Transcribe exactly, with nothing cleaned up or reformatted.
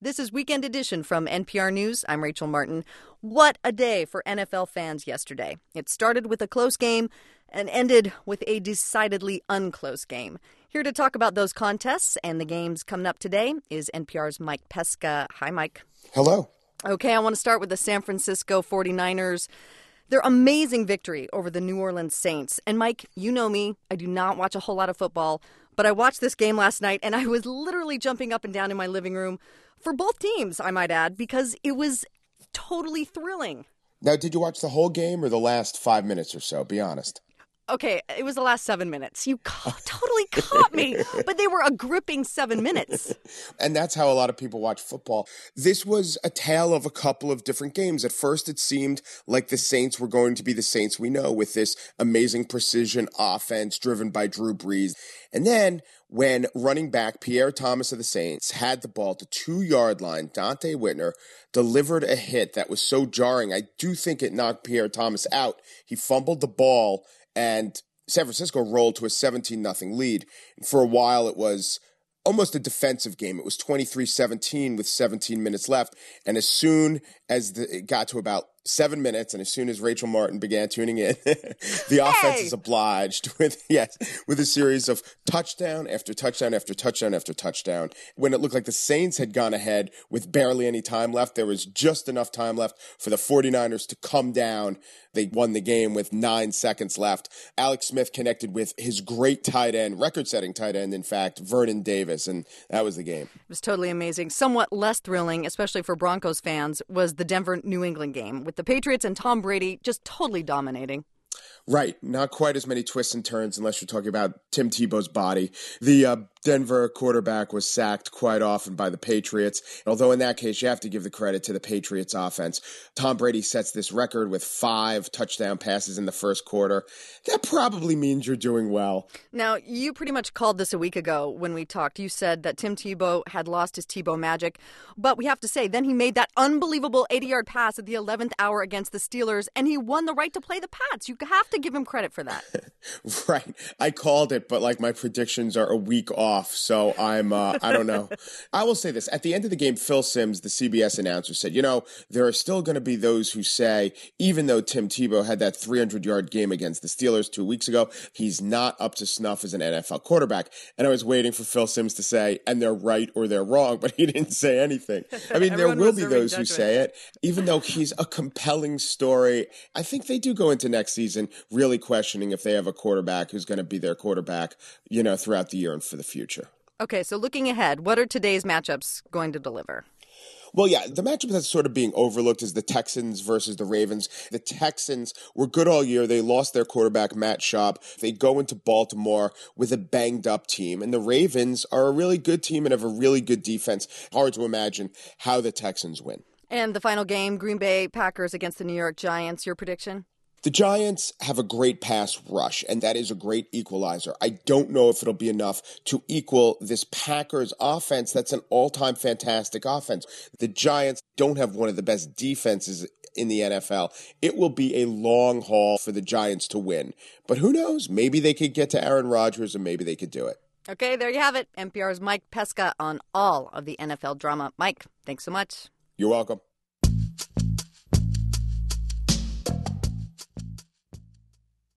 This is Weekend Edition from N P R News. I'm Rachel Martin. What a day for N F L fans yesterday. It started with a close game and ended with a decidedly unclose game. Here to talk about those contests and the games coming up today is N P R's Mike Pesca. Hi, Mike. Hello. Okay, I want to start with the San Francisco forty-niners. Their amazing victory over the New Orleans Saints. And Mike, you know me, I do not watch a whole lot of football, but I watched this game last night and I was literally jumping up and down in my living room for both teams, I might add, because it was totally thrilling. Now, did you watch the whole game or the last five minutes or so? Be honest. Okay, it was the last seven minutes. You ca- totally caught me, but they were a gripping seven minutes. And that's how a lot of people watch football. This was a tale of a couple of different games. At first, it seemed like the Saints were going to be the Saints we know, with this amazing precision offense driven by Drew Brees. And then when running back Pierre Thomas of the Saints had the ball at the two-yard line, Donte Whitner delivered a hit that was so jarring. I do think it knocked Pierre Thomas out. He fumbled the ball, and San Francisco rolled to a seventeen nothing lead. And for a while, it was almost a defensive game. It was twenty-three seventeen with seventeen minutes left. And as soon as the, it got to about seven minutes, and as soon as Rachel Martin began tuning in, the offense Hey! is obliged with, yes, with a series of touchdown after touchdown after touchdown after touchdown. When it looked like the Saints had gone ahead with barely any time left, there was just enough time left for the forty-niners to come down. They won the game with nine seconds left. Alex Smith connected with his great tight end, record-setting tight end, in fact, Vernon Davis, and that was the game. It was totally amazing. Somewhat less thrilling, especially for Broncos fans, was the Denver-New England game, with the Patriots and Tom Brady just totally dominating. Right. Not quite as many twists and turns unless you're talking about Tim Tebow's body. The uh, Denver quarterback was sacked quite often by the Patriots, although in that case you have to give the credit to the Patriots offense. Tom Brady sets this record with five touchdown passes in the first quarter. That probably means you're doing well. Now, you pretty much called this a week ago when we talked. You said that Tim Tebow had lost his Tebow magic, but we have to say, then he made that unbelievable eighty-yard pass at the eleventh hour against the Steelers, and he won the right to play the Pats. You have to give him credit for that. Right. I called it, but like my predictions are a week off, so I'm, uh, I don't know. I will say this. At the end of the game, Phil Simms, the C B S announcer, said, you know, there are still going to be those who say, even though Tim Tebow had that three hundred yard game against the Steelers two weeks ago, he's not up to snuff as an N F L quarterback. And I was waiting for Phil Simms to say, and they're right or they're wrong, but he didn't say anything. I mean, there will be those who say it, even though he's a compelling story. I think they do go into next season really questioning if they have a quarterback who's going to be their quarterback, you know, throughout the year and for the future. Okay, so looking ahead, what are today's matchups going to deliver? Well, yeah, the matchup that's sort of being overlooked is the Texans versus the Ravens. The Texans were good all year. They lost their quarterback, Matt Schaub. They go into Baltimore with a banged-up team. And the Ravens are a really good team and have a really good defense. Hard to imagine how the Texans win. And the final game, Green Bay Packers against the New York Giants. Your prediction? The Giants have a great pass rush, and that is a great equalizer. I don't know if it'll be enough to equal this Packers offense. That's an all-time fantastic offense. The Giants don't have one of the best defenses in the N F L. It will be a long haul for the Giants to win. But who knows? Maybe they could get to Aaron Rodgers, and maybe they could do it. Okay, there you have it. N P R's Mike Pesca on all of the N F L drama. Mike, thanks so much. You're welcome.